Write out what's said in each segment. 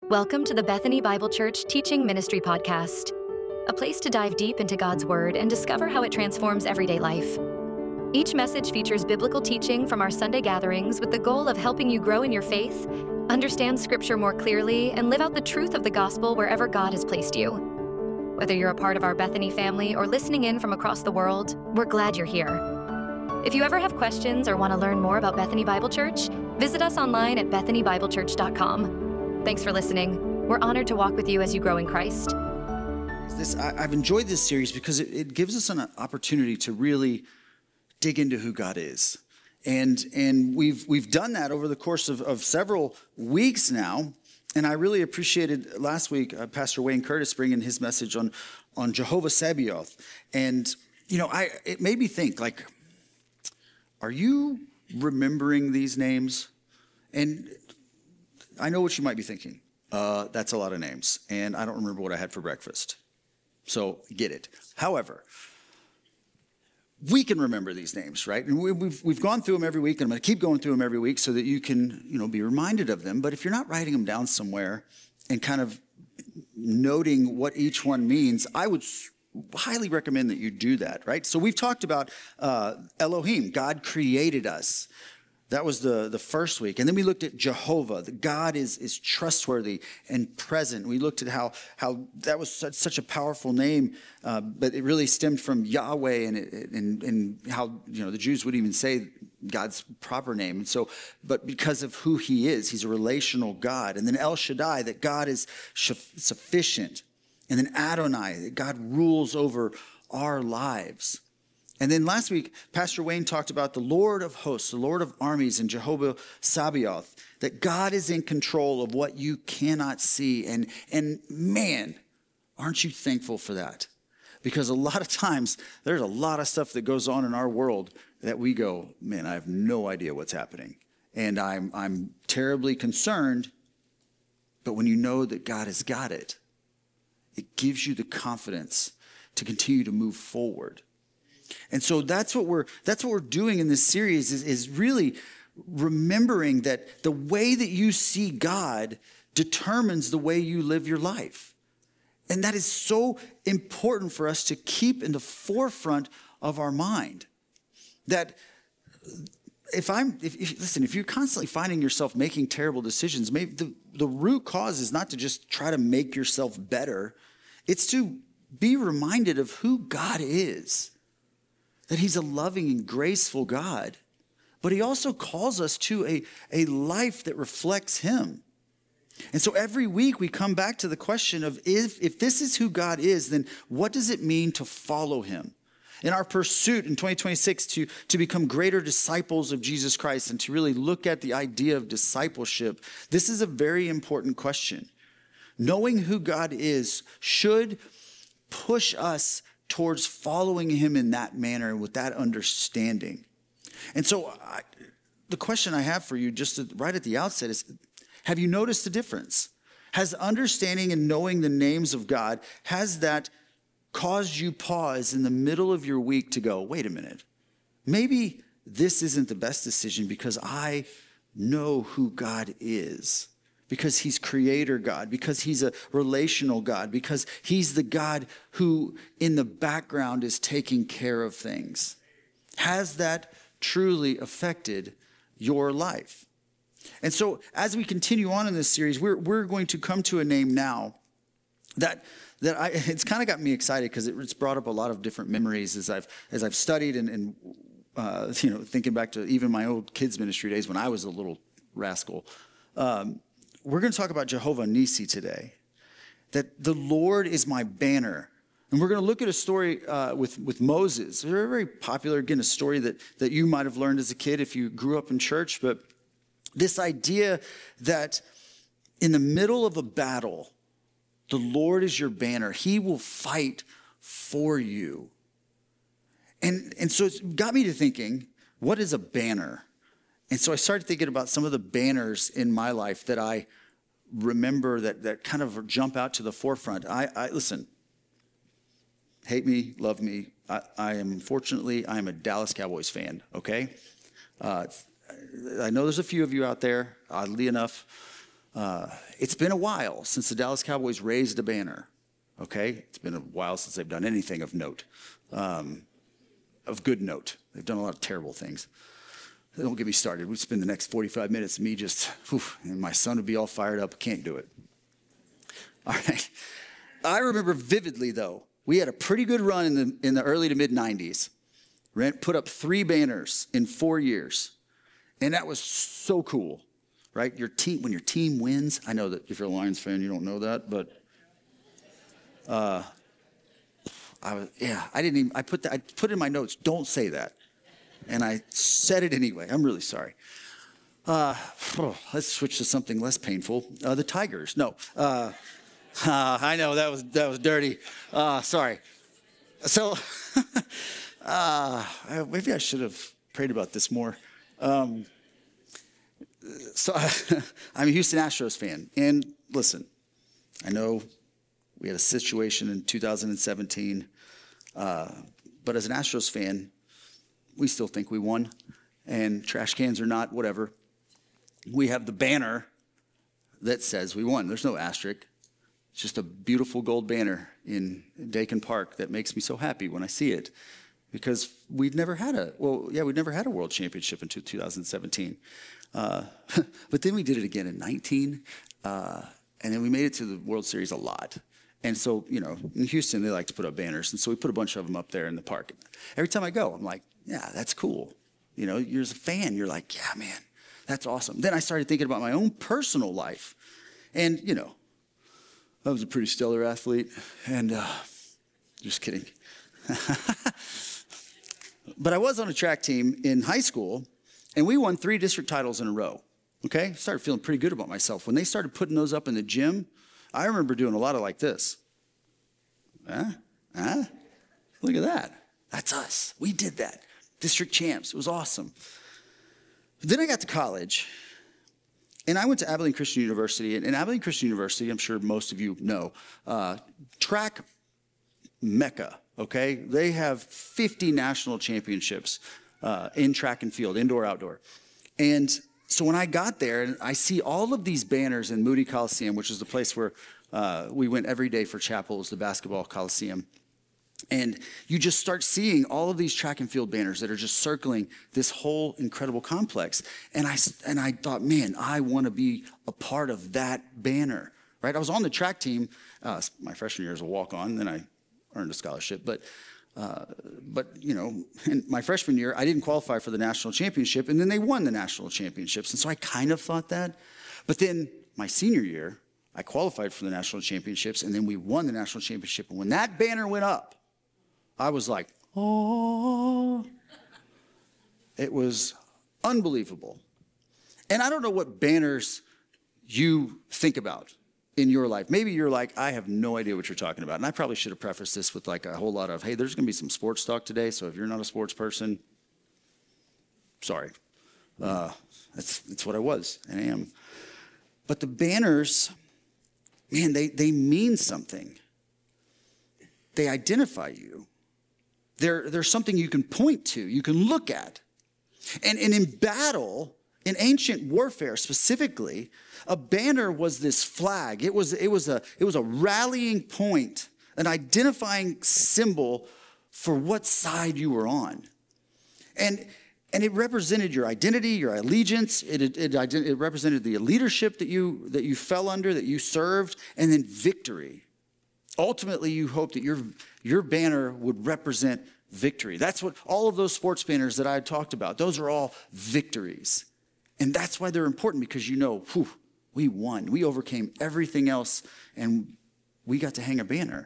Welcome to the Bethany Bible Church Teaching Ministry Podcast, a place to dive deep into God's Word and discover how it transforms everyday life. Each message features biblical teaching from our Sunday gatherings with the goal of helping you grow in your faith, understand Scripture more clearly, and live out the truth of the gospel wherever God has placed you. Whether you're a part of our Bethany family or listening in from across the world, we're glad you're here. If you ever have questions or want to learn more about Bethany Bible Church, visit us online at bethanybiblechurch.com. Thanks for listening. We're honored to walk with you as you grow in Christ. I've enjoyed this series because it gives us an opportunity to really dig into who God is. And we've done that over the course of several weeks now. And I really appreciated last week Pastor Wayne Curtis bringing his message on Jehovah Sabaoth. And, it made me think, are you remembering these names? And I know what you might be thinking. That's a lot of names, and I don't remember what I had for breakfast. So get it. However, we can remember these names, right? And we've gone through them every week, and I'm going to keep going through them every week so that you can, be reminded of them. But if you're not writing them down somewhere and kind of noting what each one means, I would highly recommend that you do that, right? So we've talked about Elohim, God created us. That was the first week. And then we looked at Jehovah. The God is trustworthy and present. We looked at how that was such a powerful name, but it really stemmed from Yahweh and how the Jews would even say God's proper name. And so, but because of who he is, he's a relational God. And then El Shaddai, that God is sufficient. And then Adonai, that God rules over our lives. And then last week, Pastor Wayne talked about the Lord of hosts, the Lord of armies, and Jehovah Sabaoth, that God is in control of what you cannot see. And man, aren't you thankful for that? Because a lot of times, there's a lot of stuff that goes on in our world that we go, man, I have no idea what's happening. And I'm terribly concerned. But when you know that God has got it, it gives you the confidence to continue to move forward. And so that's what we're doing in this series is really remembering that the way that you see God determines the way you live your life. And that is so important for us to keep in the forefront of our mind. That if you're constantly finding yourself making terrible decisions, maybe the root cause is not to just try to make yourself better. It's to be reminded of who God is. That he's a loving and graceful God. But he also calls us to a life that reflects him. And so every week we come back to the question of if this is who God is, then what does it mean to follow him? In our pursuit in 2026 to become greater disciples of Jesus Christ and to really look at the idea of discipleship, this is a very important question. Knowing who God is should push us towards following him in that manner with that understanding. And so the question I have for you right at the outset is, have you noticed the difference? Has understanding and knowing the names of God, has that caused you pause in the middle of your week to go, wait a minute, maybe this isn't the best decision because I know who God is. Because he's creator God, because he's a relational God, because he's the God who in the background is taking care of things. Has that truly affected your life? And so as we continue on in this series, we're going to come to a name now that it's kind of got me excited because it's brought up a lot of different memories as I've studied and thinking back to even my old kids ministry days when I was a little rascal. We're going to talk about Jehovah Nissi today, that the Lord is my banner. And we're going to look at a story with Moses. Very, very popular, again, a story that you might have learned as a kid if you grew up in church. But this idea that in the middle of a battle, the Lord is your banner. He will fight for you. And so it's got me to thinking, what is a banner? And so I started thinking about some of the banners in my life that I remember that kind of jump out to the forefront. I listen, hate me, love me. I am a Dallas Cowboys fan, okay? I know there's a few of you out there, oddly enough, It's been a while since the Dallas Cowboys raised a banner, okay? It's been a while since they've done anything of note, of good note. They've done a lot of terrible things. Don't get me started. We'd spend the next 45 minutes me just, and my son would be all fired up. Can't do it. All right. I remember vividly, though, we had a pretty good run in the early to mid-90s. Put up 3 banners in 4 years. And that was so cool, right? When your team wins, I know that if you're a Lions fan, you don't know that, but I put it in my notes, don't say that. And I said it anyway. I'm really sorry. Let's switch to something less painful. The Tigers. No. I know that was dirty. Sorry. So maybe I should have prayed about this more. So I'm a Houston Astros fan. And listen, I know we had a situation in 2017. But as an Astros fan, we still think we won. And trash cans or not, whatever. We have the banner that says we won. There's no asterisk. It's just a beautiful gold banner in Dakin Park that makes me so happy when I see it. Because we'd never had a world championship until 2017. But then we did it again in 19. And then we made it to the World Series a lot. And so, in Houston, they like to put up banners. And so we put a bunch of them up there in the park. Every time I go, I'm like, yeah, that's cool. You're as a fan, you're like, yeah, man, that's awesome. Then I started thinking about my own personal life. And, I was a pretty stellar athlete. And just kidding. But I was on a track team in high school, and we won 3 district titles in a row. Okay? Started feeling pretty good about myself. When they started putting those up in the gym, I remember doing a lot of like this. Look at that. That's us. We did that. District champs. It was awesome. Then I got to college, and I went to Abilene Christian University. And Abilene Christian University, I'm sure most of you know, track mecca, okay? They have 50 national championships in track and field, indoor, outdoor. And so when I got there, and I see all of these banners in Moody Coliseum, which is the place where we went every day for chapel, it was the basketball coliseum. And you just start seeing all of these track and field banners that are just circling this whole incredible complex. And I thought, man, I want to be a part of that banner, right? I was on the track team my freshman year as a walk-on, then I earned a scholarship. But in my freshman year, I didn't qualify for the national championship, and then they won the national championships. And so I kind of thought that. But then my senior year, I qualified for the national championships, and then we won the national championship. And when that banner went up, I was like, oh. It was unbelievable. And I don't know what banners you think about in your life. Maybe you're like, I have no idea what you're talking about. And I probably should have prefaced this with like a whole lot of, hey, there's going to be some sports talk today. So if you're not a sports person, sorry. That's what I was and I am. But the banners, man, they mean something. They identify you. They're something you can point to, you can look at. And in battle, in ancient warfare specifically, a banner was this flag. It was a rallying point, an identifying symbol for what side you were on. And it represented your identity, your allegiance. It represented the leadership that you fell under, that you served, and then victory. Ultimately, you hope that your banner would represent victory. That's what all of those sports banners that I talked about, those are all victories. And that's why they're important, because we won. We overcame everything else, and we got to hang a banner.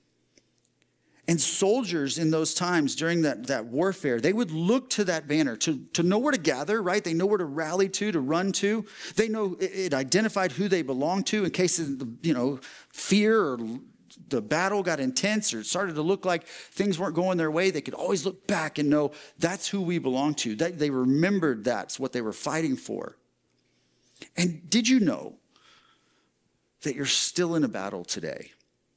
And soldiers in those times during that warfare, they would look to that banner to know where to gather, right? They know where to rally to run to. They know it identified who they belonged to in case of, fear or the battle got intense or it started to look like things weren't going their way. They could always look back and know that's who we belong to. They remembered that's what they were fighting for. And did you know that you're still in a battle today?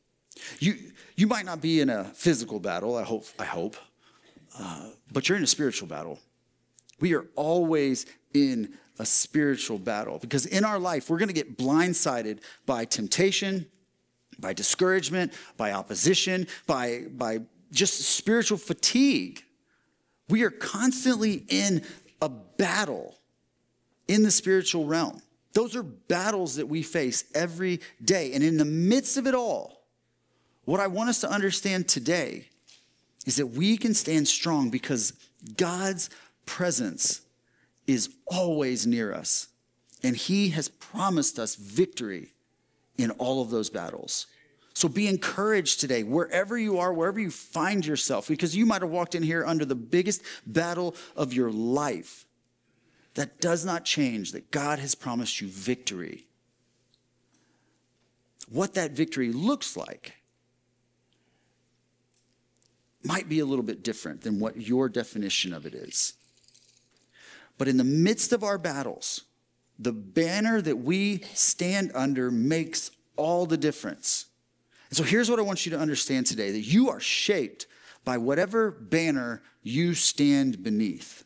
You might not be in a physical battle, I hope, but you're in a spiritual battle. We are always in a spiritual battle. Because in our life, we're going to get blindsided by temptation, by discouragement, by opposition, by just spiritual fatigue. We are constantly in a battle in the spiritual realm. Those are battles that we face every day. And in the midst of it all, what I want us to understand today is that we can stand strong because God's presence is always near us. And he has promised us victory in all of those battles. So be encouraged today, wherever you are, wherever you find yourself, because you might have walked in here under the biggest battle of your life. That does not change that God has promised you victory. What that victory looks like might be a little bit different than what your definition of it is. But in the midst of our battles, the banner that we stand under makes all the difference. And so here's what I want you to understand today, that you are shaped by whatever banner you stand beneath.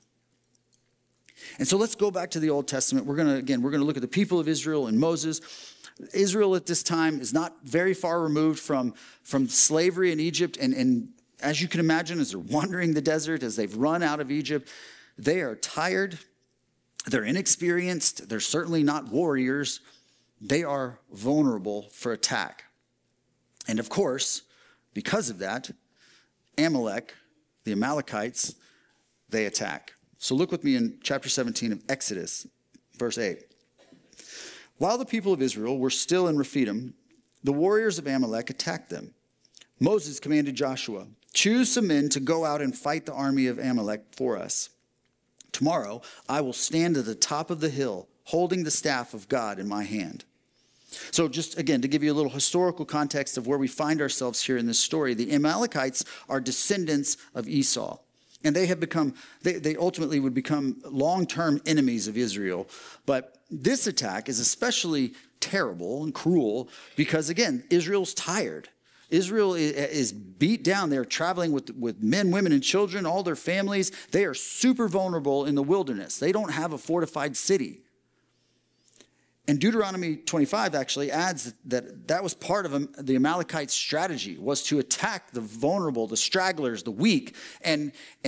And so let's go back to the Old Testament. We're going to look at the people of Israel and Moses. Israel at this time is not very far removed from slavery in Egypt. And as you can imagine, as they're wandering the desert, as they've run out of Egypt, they are tired. They're inexperienced. They're certainly not warriors. They are vulnerable for attack. And of course, because of that, Amalek, the Amalekites, they attack. So look with me in chapter 17 of Exodus, verse 8. While the people of Israel were still in Rephidim, the warriors of Amalek attacked them. Moses commanded Joshua, "Choose some men to go out and fight the army of Amalek for us. Tomorrow I will stand at the top of the hill, holding the staff of God in my hand." So just again, to give you a little historical context of where we find ourselves here in this story, the Amalekites are descendants of Esau. And they ultimately would become long-term enemies of Israel. But this attack is especially terrible and cruel because, again, Israel's tired. Israel is beat down. They're traveling with men, women, and children, all their families. They are super vulnerable in the wilderness. They don't have a fortified city. And Deuteronomy 25 actually adds that was part of the Amalekites' strategy, was to attack the vulnerable, the stragglers, the weak, and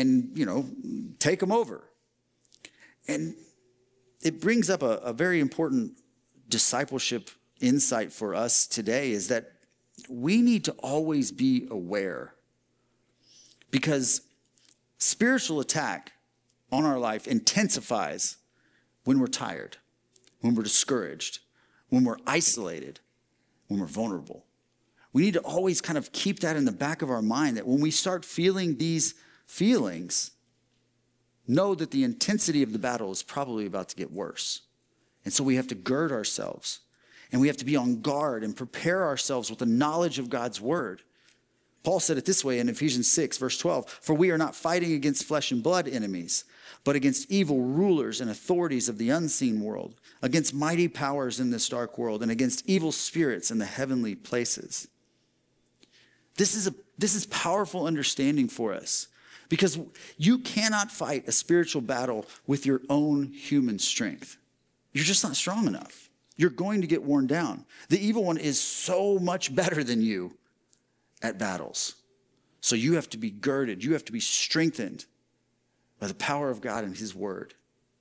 take them over. And it brings up a very important discipleship insight for us today, is that we need to always be aware, because spiritual attack on our life intensifies when we're tired, when we're discouraged, when we're isolated, when we're vulnerable. We need to always kind of keep that in the back of our mind, that when we start feeling these feelings, know that the intensity of the battle is probably about to get worse. And so we have to gird ourselves, and we have to be on guard and prepare ourselves with the knowledge of God's word. Paul said it this way in Ephesians 6, verse 12, "For we are not fighting against flesh and blood enemies, but against evil rulers and authorities of the unseen world, against mighty powers in this dark world, and against evil spirits in the heavenly places." This is powerful understanding for us, because you cannot fight a spiritual battle with your own human strength. You're just not strong enough. You're going to get worn down. The evil one is so much better than you at battles. So you have to be girded. You have to be strengthened by the power of God and his word.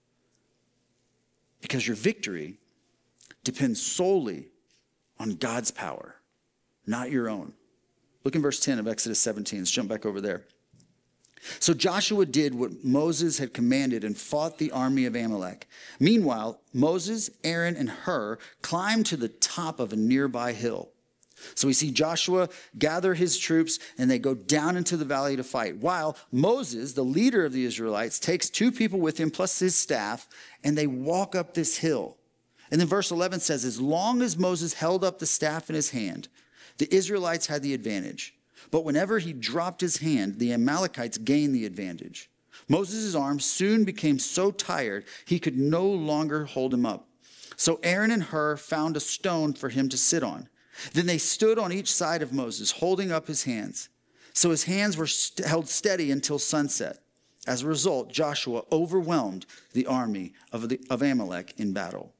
Because your victory depends solely on God's power, not your own. Look in verse 10 of Exodus 17. Let's jump back over there. "So Joshua did what Moses had commanded and fought the army of Amalek. Meanwhile, Moses, Aaron, and Hur climbed to the top of a nearby hill." So we see Joshua gather his troops, and they go down into the valley to fight, while Moses, the leader of the Israelites, takes 2 people with him plus his staff, and they walk up this hill. And then verse 11 says, "As long as Moses held up the staff in his hand, the Israelites had the advantage. But whenever he dropped his hand, the Amalekites gained the advantage. Moses' arms soon became so tired he could no longer hold him up. So Aaron and Hur found a stone for him to sit on. Then they stood on each side of Moses, holding up his hands. So his hands were held steady until sunset. As a result, Joshua overwhelmed the army of Amalek in battle.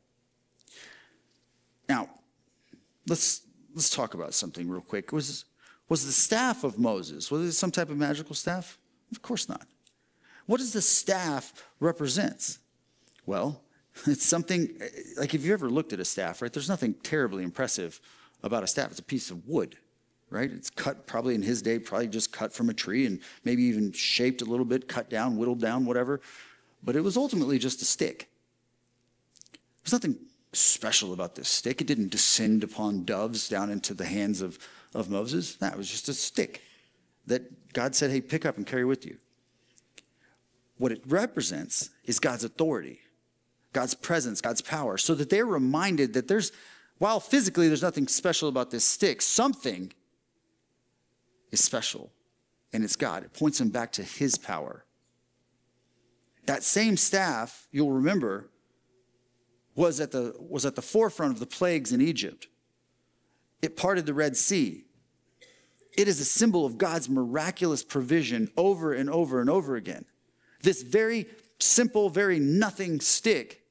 Now, let's talk about something real quick. Was the staff of Moses, was it some type of magical staff? Of course not. What does the staff represent? Well, it's something, like if you ever looked at a staff, right, there's nothing terribly impressive about a staff. It's a piece of wood, right? It's cut probably in his day, probably just cut from a tree and maybe even shaped a little bit, cut down, whittled down, whatever. But it was ultimately just a stick. There's nothing special about this stick. It didn't descend upon doves down into the hands of Moses. That was just a stick that God said, hey, pick up and carry with you. What it represents is God's authority, God's presence, God's power, so that they're reminded that while physically there's nothing special about this stick, something is special, and it's God. It points them back to his power. That same staff, you'll remember, was at the forefront of the plagues in Egypt. It parted the Red Sea. It is a symbol of God's miraculous provision over and over and over again. This very simple, very nothing stick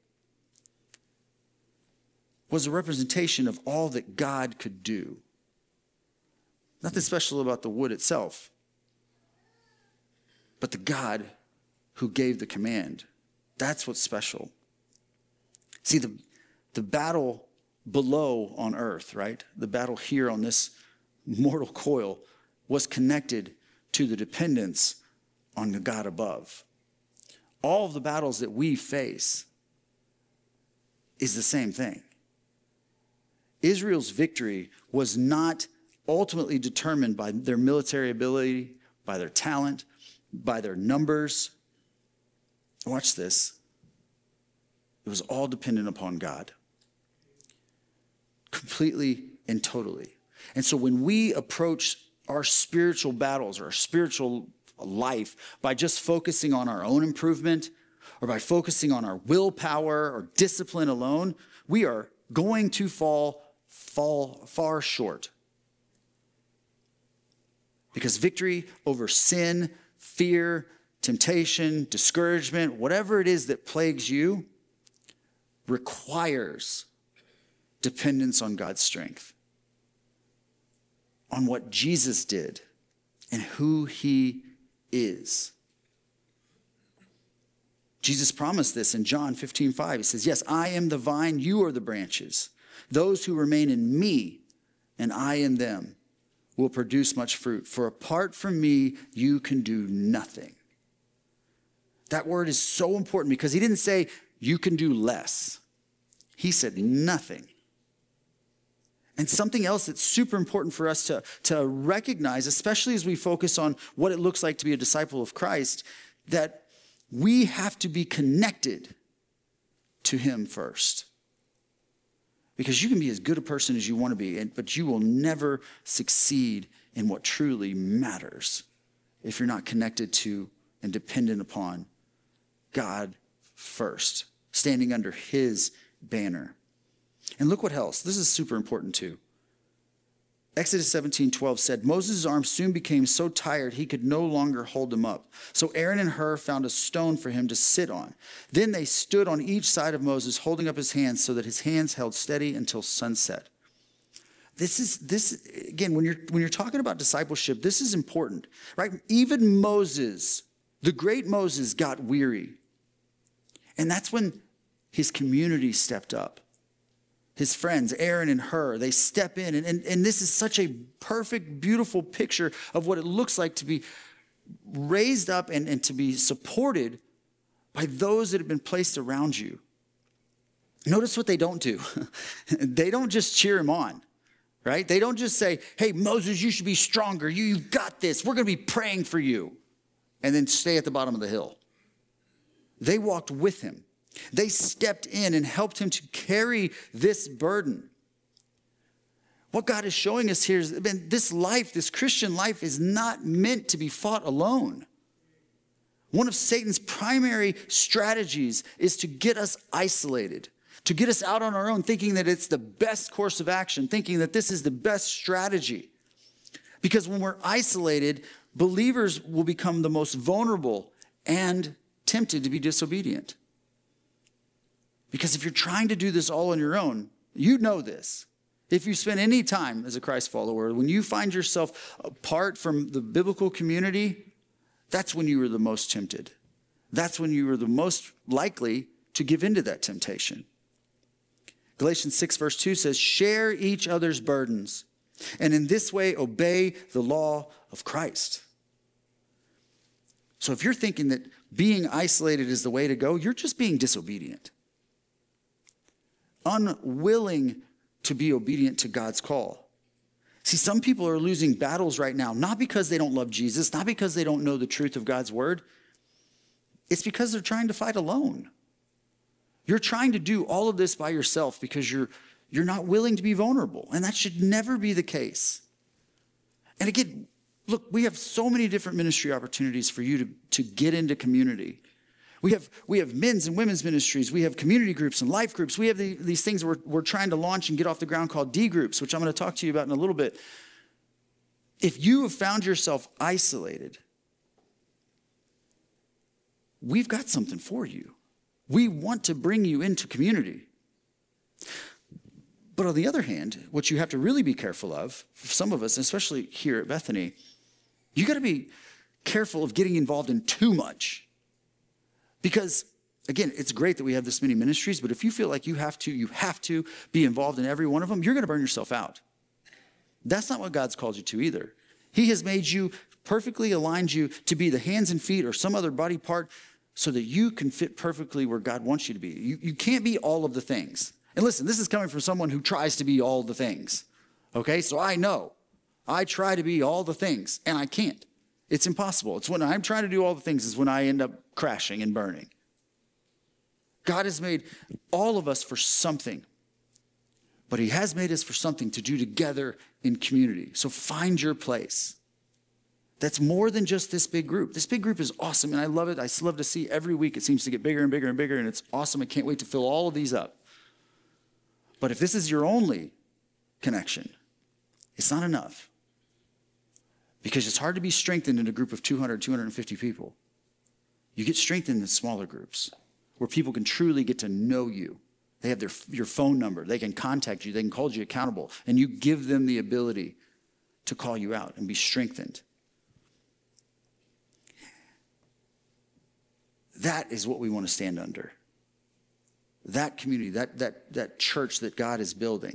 was a representation of all that God could do. Nothing special about the wood itself, but the God who gave the command. That's what's special. See, the battle below on earth, right? The battle here on this mortal coil was connected to the dependence on the God above. All of the battles that we face is the same thing. Israel's victory was not ultimately determined by their military ability, by their talent, by their numbers. Watch this. It was all dependent upon God. Completely and totally. And so when we approach our spiritual battles or our spiritual life by just focusing on our own improvement or by focusing on our willpower or discipline alone, we are going to fall far short. Because victory over sin, fear, temptation, discouragement, whatever it is that plagues you, requires dependence on God's strength, on what Jesus did and who he is. Jesus promised this in John 15:5. He says, yes, I am the vine, you are the branches. Those who remain in me and I in them will produce much fruit. For apart from me, you can do nothing. That word is so important because he didn't say you can do less. He said nothing. And something else that's super important for us to recognize, especially as we focus on what it looks like to be a disciple of Christ, that we have to be connected to him first. Because you can be as good a person as you want to be, but you will never succeed in what truly matters if you're not connected to and dependent upon God first, standing under his banner. And look what else. This is super important too. Exodus 17:12 said, Moses' arms soon became so tired he could no longer hold them up. So Aaron and Hur found a stone for him to sit on. Then they stood on each side of Moses, holding up his hands so that his hands held steady until sunset. This again, when you're talking about discipleship, this is important, right? Even Moses, the great Moses, got weary. And that's when his community stepped up. His friends, Aaron and Hur, they step in. And this is such a perfect, beautiful picture of what it looks like to be raised up and to be supported by those that have been placed around you. Notice what they don't do. They don't just cheer him on, right? They don't just say, hey, Moses, you should be stronger. You've got this. We're going to be praying for you. And then stay at the bottom of the hill. They walked with him. They stepped in and helped him to carry this burden. What God is showing us here is, man, this life, this Christian life, is not meant to be fought alone. One of Satan's primary strategies is to get us isolated, to get us out on our own, thinking that it's the best course of action, thinking that this is the best strategy. Because when we're isolated, believers will become the most vulnerable and tempted to be disobedient. Because if you're trying to do this all on your own, you know this. If you spend any time as a Christ follower, when you find yourself apart from the biblical community, that's when you are the most tempted. That's when you are the most likely to give into that temptation. Galatians 6 verse 2 says, share each other's burdens, and in this way obey the law of Christ. So if you're thinking that being isolated is the way to go, you're just being disobedient. Unwilling to be obedient to God's call. See, some people are losing battles right now, not because they don't love Jesus, not because they don't know the truth of God's word. It's because they're trying to fight alone. You're trying to do all of this by yourself because you're not willing to be vulnerable, and that should never be the case. And again, look, we have so many different ministry opportunities for you to get into community. We have men's and women's ministries. We have community groups and life groups. We have these things we're trying to launch and get off the ground called D groups, which I'm going to talk to you about in a little bit. If you have found yourself isolated, we've got something for you. We want to bring you into community. But on the other hand, what you have to really be careful of, for some of us, especially here at Bethany, you got to be careful of getting involved in too much. Because, again, it's great that we have this many ministries, but if you feel like you have to be involved in every one of them, you're going to burn yourself out. That's not what God's called you to either. He has made you, perfectly aligned you to be the hands and feet or some other body part so that you can fit perfectly where God wants you to be. You can't be all of the things. And listen, this is coming from someone who tries to be all the things. Okay, so I know. I try to be all the things, and I can't. It's impossible. It's when I'm trying to do all the things is when I end up crashing and burning. God has made all of us for something, but he has made us for something to do together in community. So find your place. That's more than just this big group. This big group is awesome, and I love it. I love to see every week it seems to get bigger and bigger and bigger, and it's awesome. I can't wait to fill all of these up. But if this is your only connection, it's not enough. Because it's hard to be strengthened in a group of 200, 250 people. You get strengthened in smaller groups where people can truly get to know you. They have your phone number. They can contact you. They can hold you accountable. And you give them the ability to call you out and be strengthened. That is what we want to stand under. That community, that church that God is building.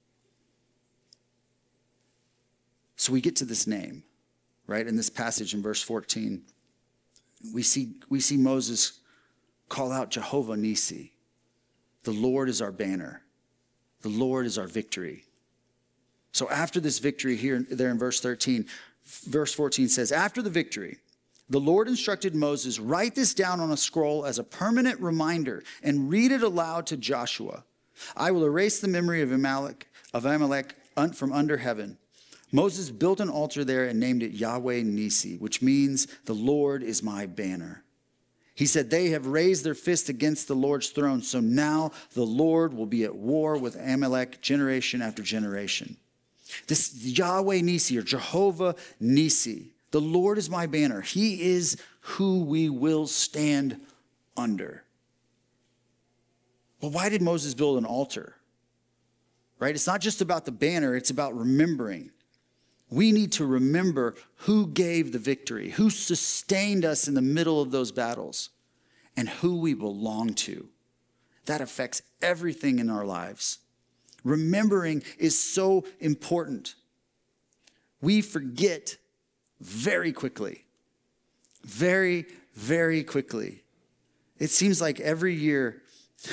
So we get to this name, right? In this passage in verse 14, we see Moses call out Jehovah Nisi. The Lord is our banner. The Lord is our victory. So after this victory there in verse 13, verse 14 says, after the victory, the Lord instructed Moses, write this down on a scroll as a permanent reminder and read it aloud to Joshua. I will erase the memory of Amalek from under heaven. Moses built an altar there and named it Yahweh Nisi, which means the Lord is my banner. He said, they have raised their fist against the Lord's throne, so now the Lord will be at war with Amalek generation after generation. This Yahweh Nisi, or Jehovah Nisi, the Lord is my banner. He is who we will stand under. Well, why did Moses build an altar? Right? It's not just about the banner, it's about remembering. We need to remember who gave the victory, who sustained us in the middle of those battles, and who we belong to. That affects everything in our lives. Remembering is so important. We forget very quickly. Very, very quickly. It seems like every year,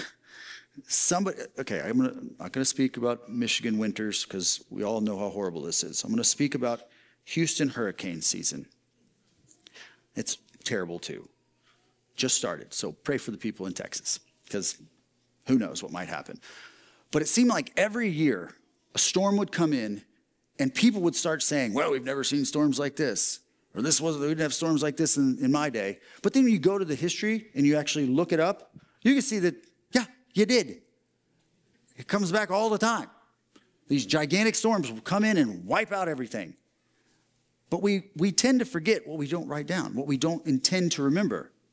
I'm not going to speak about Michigan winters because we all know how horrible this is. I'm going to speak about Houston hurricane season. It's terrible too. Just started, so pray for the people in Texas because who knows what might happen. But it seemed like every year a storm would come in and people would start saying, well, we've never seen storms like this. Or we didn't have storms like this in my day. But then you go to the history and you actually look it up, you can see that, yeah, you did. It comes back all the time. These gigantic storms will come in and wipe out everything. But we tend to forget what we don't write down, what we don't intend to remember.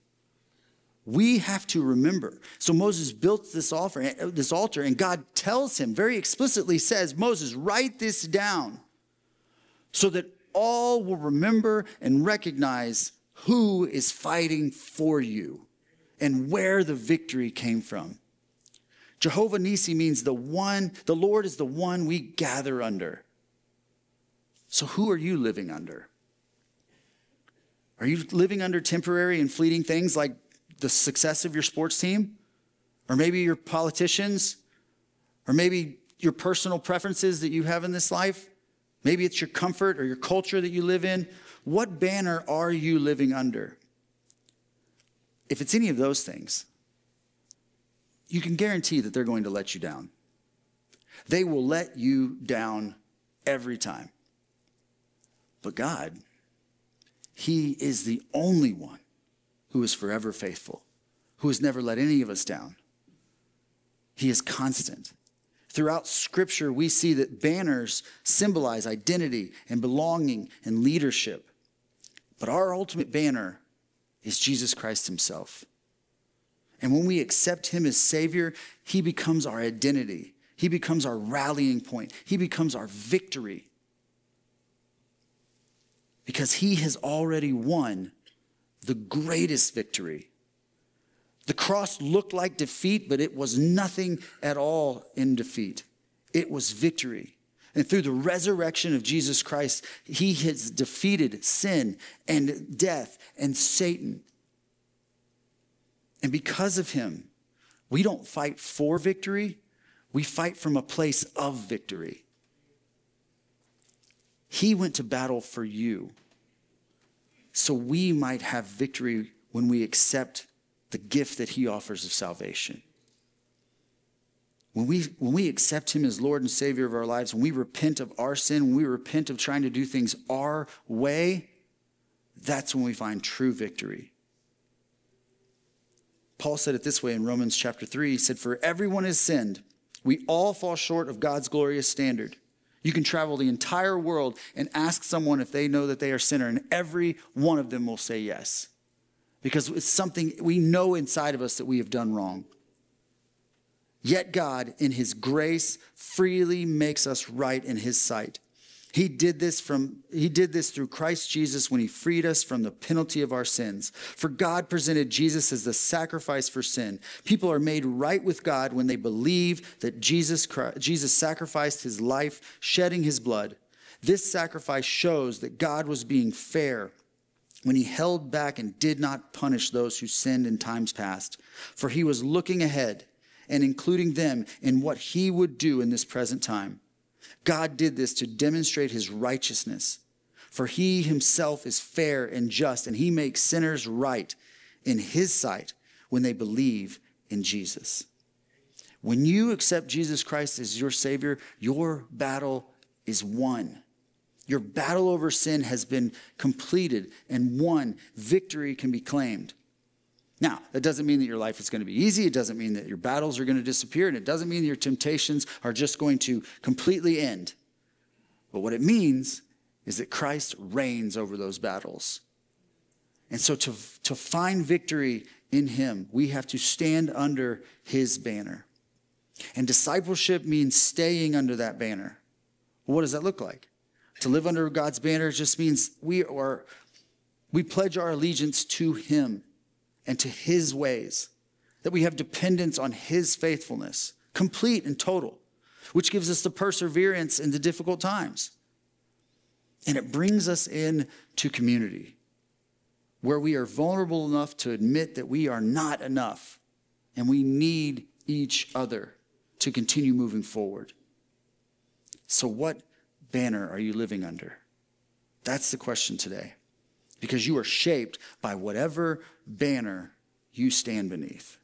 We have to remember. So Moses built this altar, and God tells him, very explicitly says, Moses, write this down so that all will remember and recognize who is fighting for you and where the victory came from. Jehovah Nissi means the Lord is the one we gather under. So who are you living under? Are you living under temporary and fleeting things like the success of your sports team? Or maybe your politicians? Or maybe your personal preferences that you have in this life? Maybe it's your comfort or your culture that you live in. What banner are you living under? If it's any of those things, you can guarantee that they're going to let you down. They will let you down every time. But God, He is the only one who is forever faithful, who has never let any of us down. He is constant. Throughout Scripture, we see that banners symbolize identity and belonging and leadership. But our ultimate banner is Jesus Christ Himself. And when we accept Him as Savior, He becomes our identity. He becomes our rallying point. He becomes our victory. Because He has already won the greatest victory. The cross looked like defeat, but it was nothing at all in defeat. It was victory. And through the resurrection of Jesus Christ, He has defeated sin and death and Satan. And because of Him, we don't fight for victory. We fight from a place of victory. He went to battle for you so we might have victory when we accept the gift that He offers of salvation. When we accept Him as Lord and Savior of our lives, when we repent of our sin, when we repent of trying to do things our way, that's when we find true victory. Paul said it this way in Romans chapter 3. He said, "For everyone has sinned. We all fall short of God's glorious standard." You can travel the entire world and ask someone if they know that they are a sinner, and every one of them will say yes. Because it's something we know inside of us that we have done wrong. Yet God, in His grace, freely makes us right in His sight. He did this through Christ Jesus when He freed us from the penalty of our sins. For God presented Jesus as the sacrifice for sin. People are made right with God when they believe that Jesus sacrificed His life, shedding His blood. This sacrifice shows that God was being fair when He held back and did not punish those who sinned in times past. For He was looking ahead and including them in what He would do in this present time. God did this to demonstrate His righteousness. For He Himself is fair and just, and He makes sinners right in His sight when they believe in Jesus. When you accept Jesus Christ as your Savior, your battle is won. Your battle over sin has been completed and won. Victory can be claimed. Now, that doesn't mean that your life is going to be easy. It doesn't mean that your battles are going to disappear. And it doesn't mean that your temptations are just going to completely end. But what it means is that Christ reigns over those battles. And so to find victory in Him, we have to stand under His banner. And discipleship means staying under that banner. Well, what does that look like? To live under God's banner just means we pledge our allegiance to Him and to His ways, that we have dependence on His faithfulness, complete and total, which gives us the perseverance in the difficult times. And it brings us into community where we are vulnerable enough to admit that we are not enough and we need each other to continue moving forward. So what banner are you living under? That's the question today. Because you are shaped by whatever banner you stand beneath.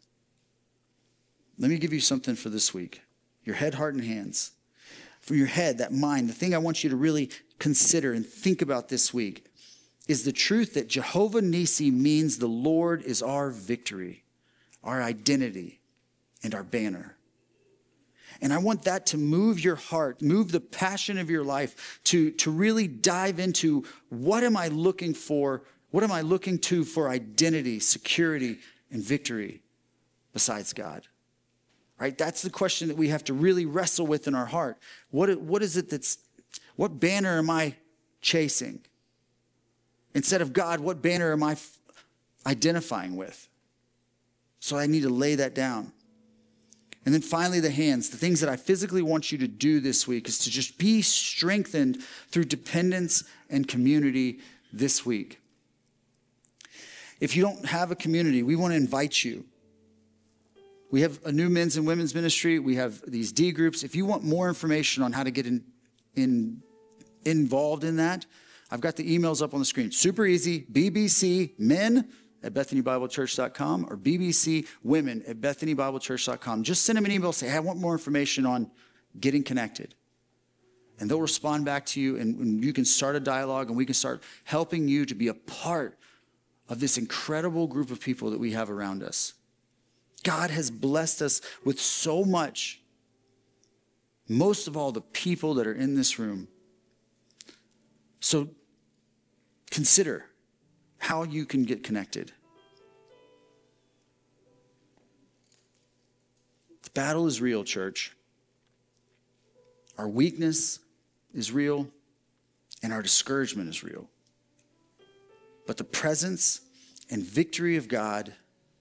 Let me give you something for this week. Your head, heart, and hands. From your head, that mind, the thing I want you to really consider and think about this week is the truth that Jehovah Nissi means the Lord is our victory, our identity, and our banner. And I want that to move your heart, move the passion of your life to really dive into what am I looking for? What am I looking to for identity, security, and victory besides God? Right? That's the question that we have to really wrestle with in our heart. What banner am I chasing? Instead of God, what banner am I identifying with? So I need to lay that down. And then finally, the hands. The things that I physically want you to do this week is to just be strengthened through dependence and community this week. If you don't have a community, we want to invite you. We have a new men's and women's ministry. We have these D groups. If you want more information on how to get involved in that, I've got the emails up on the screen. Super easy, bbcmen@bethanybiblechurch.com or bbcwomen@bethanybiblechurch.com. Just send them an email, say, hey, I want more information on getting connected. And they'll respond back to you, and you can start a dialogue, and we can start helping you to be a part of this incredible group of people that we have around us. God has blessed us with so much. Most of all, the people that are in this room. So consider how you can get connected. The battle is real, church. Our weakness is real, and our discouragement is real. But the presence and victory of God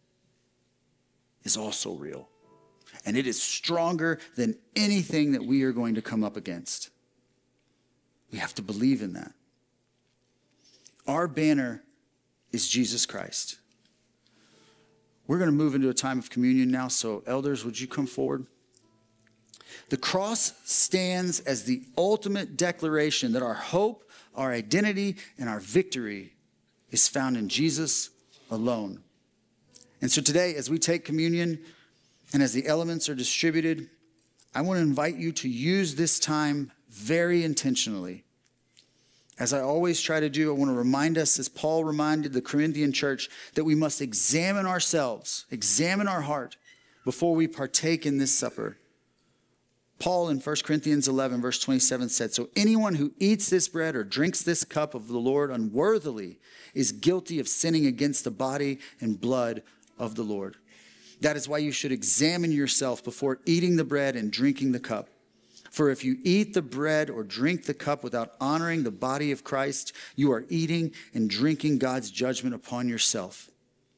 is also real. And it is stronger than anything that we are going to come up against. We have to believe in that. Our banner is Jesus Christ. We're going to move into a time of communion now, so elders, would you come forward? The cross stands as the ultimate declaration that our hope, our identity, and our victory is found in Jesus alone. And so today, as we take communion and as the elements are distributed, I want to invite you to use this time very intentionally. As I always try to do, I want to remind us, as Paul reminded the Corinthian church, that we must examine ourselves, examine our heart before we partake in this supper. Paul in 1 Corinthians 11, verse 27 said, so anyone who eats this bread or drinks this cup of the Lord unworthily is guilty of sinning against the body and blood of the Lord. That is why you should examine yourself before eating the bread and drinking the cup. For if you eat the bread or drink the cup without honoring the body of Christ, you are eating and drinking God's judgment upon yourself.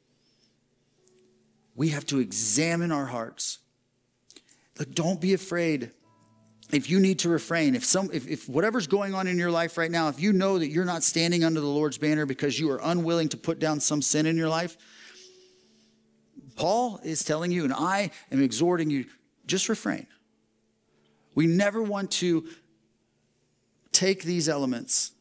We have to examine our hearts. Look, don't be afraid if you need to refrain. If whatever's going on in your life right now, if you know that you're not standing under the Lord's banner because you are unwilling to put down some sin in your life, Paul is telling you, and I am exhorting you, just refrain. We never want to take these elements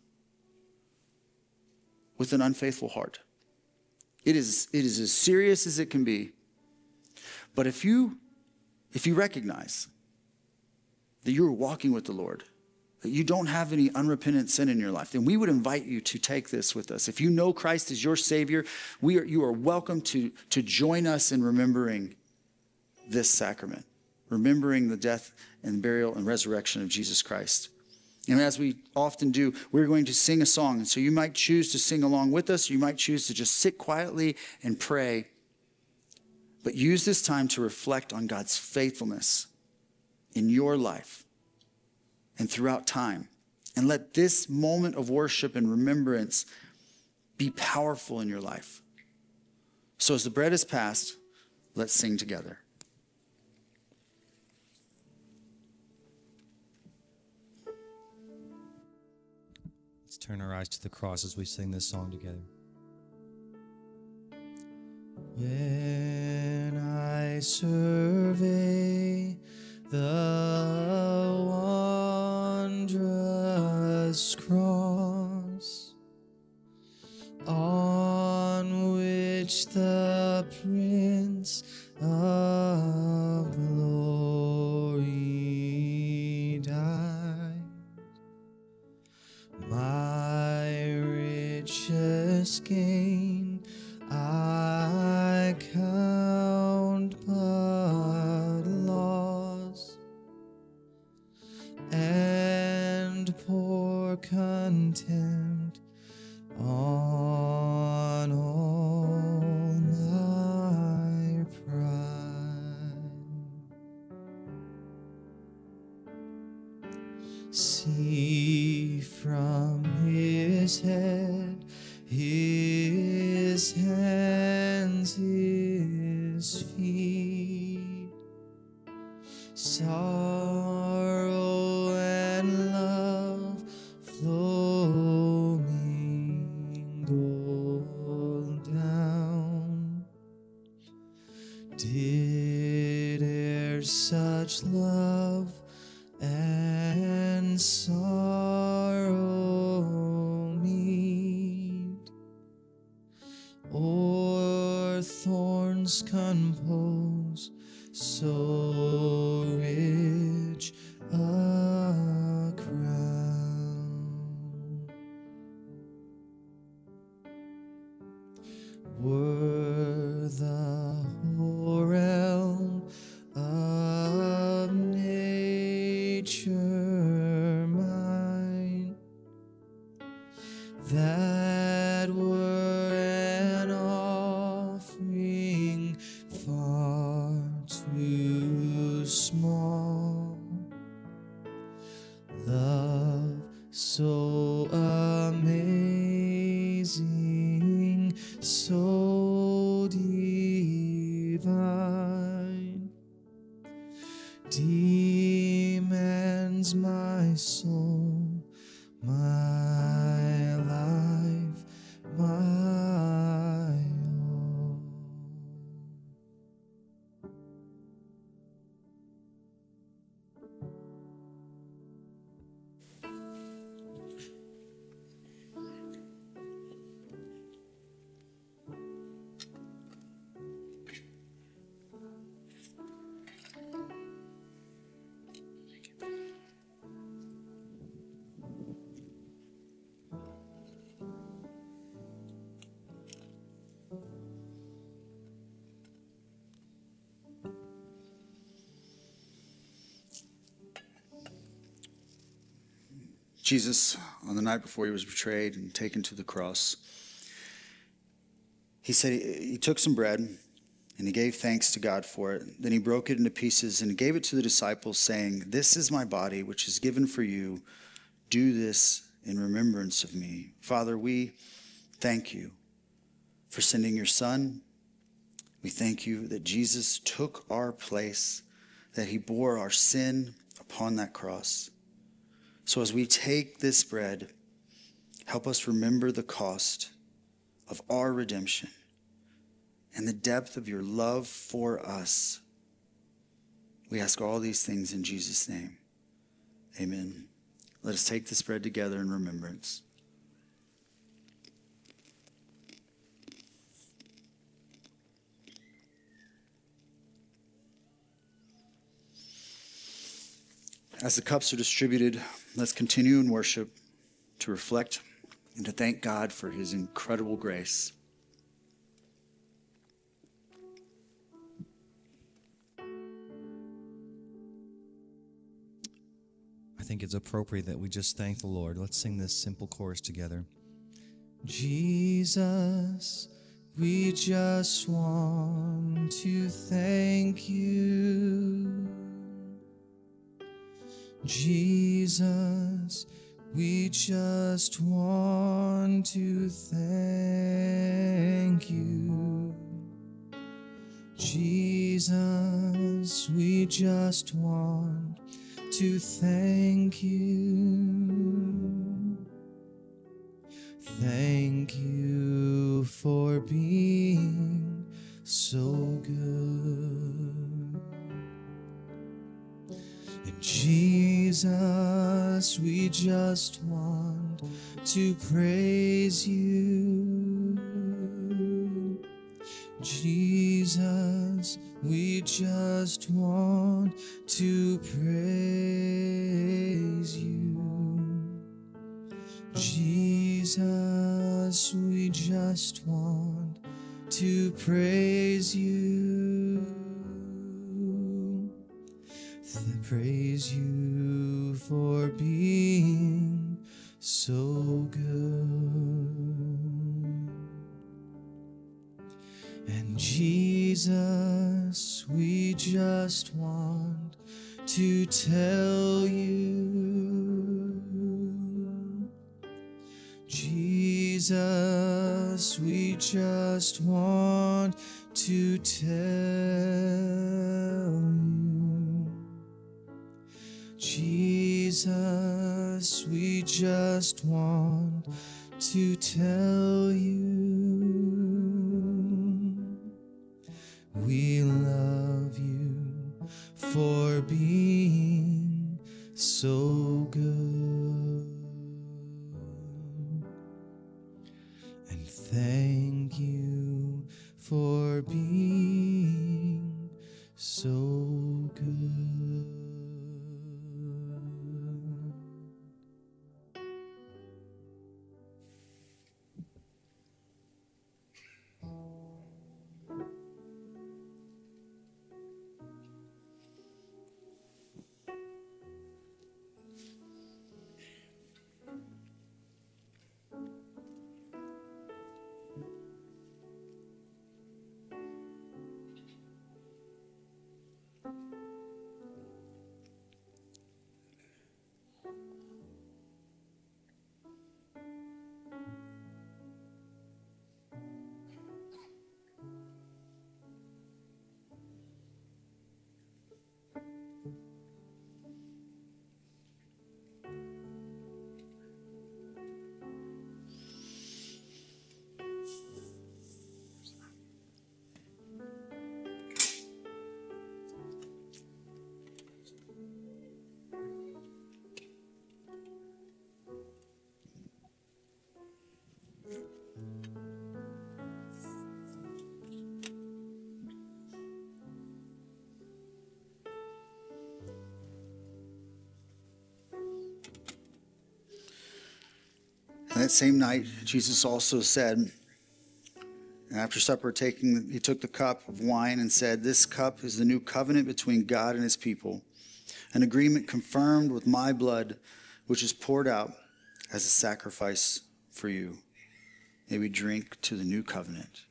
with an unfaithful heart. It is as serious as it can be. But if you recognize that you're walking with the Lord, that you don't have any unrepentant sin in your life, then we would invite you to take this with us. If you know Christ as your Savior, you are welcome to join us in remembering this sacrament, remembering the death and burial and resurrection of Jesus Christ. And as we often do, we're going to sing a song. And so you might choose to sing along with us. You might choose to just sit quietly and pray. But use this time to reflect on God's faithfulness in your life and throughout time. And let this moment of worship and remembrance be powerful in your life. So as the bread is passed, let's sing together. Let's turn our eyes to the cross as we sing this song together. When I survey the wondrous cross on which the Prince of Glory died, my richest gain I count but loss, and pour contempt on all my his head, his hands, his feet. Sorrow and love flow mingled down. Did e'er such love and sorrow meet, or thorns compose so rich a crown? Were the whole realm of nature mine, that were an offering far too small. Love so amazing, so divine, demands my soul, my life, my all. Jesus, on the night before he was betrayed and taken to the cross, he said he took some bread and he gave thanks to God for it. Then he broke it into pieces and gave it to the disciples, saying, "This is my body, which is given for you. Do this in remembrance of me." Father, we thank you for sending your Son. We thank you that Jesus took our place, that he bore our sin upon that cross. So as we take this bread, help us remember the cost of our redemption and the depth of your love for us. We ask all these things in Jesus' name. Amen. Let us take this bread together in remembrance. As the cups are distributed, let's continue in worship to reflect and to thank God for his incredible grace. I think it's appropriate that we just thank the Lord. Let's sing this simple chorus together. Jesus, we just want to thank you. Jesus, we just want to thank you. Jesus, we just want to thank you. Thank you for being so good. And Jesus, we just want to praise you. Jesus, we just want to praise you. Jesus, we just want to praise you. Praise you for being so good. And Jesus, we just want to tell you, Jesus, Jesus, we just want to tell you. Jesus, we just want to tell you. We love you for being so good. And thank you for being so good. And that same night, Jesus also said, after supper, he took the cup of wine and said, "This cup is the new covenant between God and his people, an agreement confirmed with my blood, which is poured out as a sacrifice for you. May we drink to the new covenant."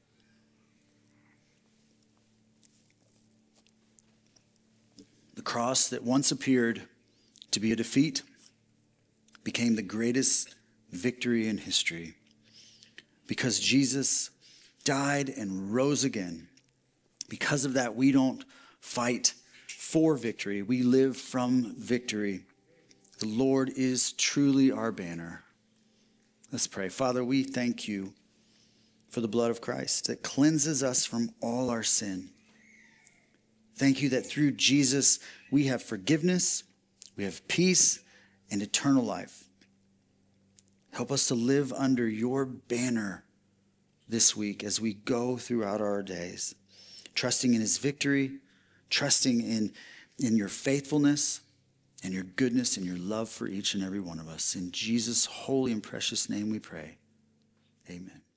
The cross that once appeared to be a defeat became the greatest victory in history. Because Jesus died and rose again, because of that, we don't fight for victory. We live from victory. The Lord is truly our banner. Let's pray. Father, we thank you for the blood of Christ that cleanses us from all our sin. Thank you that through Jesus, we have forgiveness, we have peace, and eternal life. Help us to live under your banner this week as we go throughout our days, trusting in his victory, trusting in your faithfulness and your goodness and your love for each and every one of us. In Jesus' holy and precious name we pray. Amen.